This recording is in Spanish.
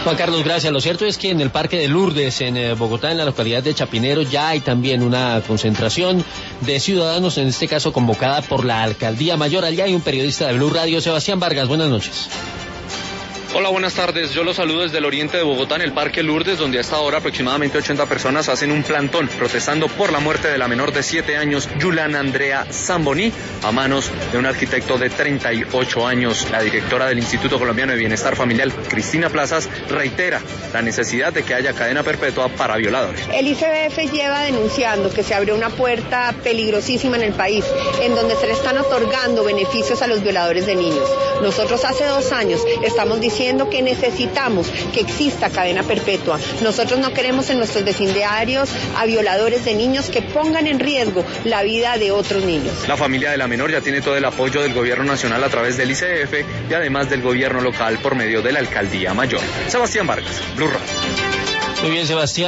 Juan Carlos, gracias. Lo cierto es que en el Parque de Lourdes, en Bogotá, en la localidad de Chapinero, ya hay también una concentración de ciudadanos, en este caso convocada por la Alcaldía Mayor. Allá hay un periodista de Blue Radio, Sebastián Vargas. Buenas noches. Hola, buenas tardes. Yo los saludo desde el oriente de Bogotá, en el Parque Lourdes, donde a esta hora aproximadamente 80 personas hacen un plantón protestando por la muerte de la menor de 7 años, Yulana Andrea Zamboní, a manos de un arquitecto de 38 años. La directora del Instituto Colombiano de Bienestar Familiar, Cristina Plazas, reitera la necesidad de que haya cadena perpetua para violadores. El ICBF lleva denunciando que se abrió una puerta peligrosísima en el país, en donde se le están otorgando beneficios a los violadores de niños. Nosotros hace 2 años estamos diciendo que necesitamos que exista cadena perpetua. Nosotros no queremos en nuestros vecindarios a violadores de niños que pongan en riesgo la vida de otros niños. La familia de la menor ya tiene todo el apoyo del gobierno nacional a través del ICBF y además del gobierno local por medio de la Alcaldía Mayor. Sebastián Vargas, Blue Radio. Muy bien, Sebastián.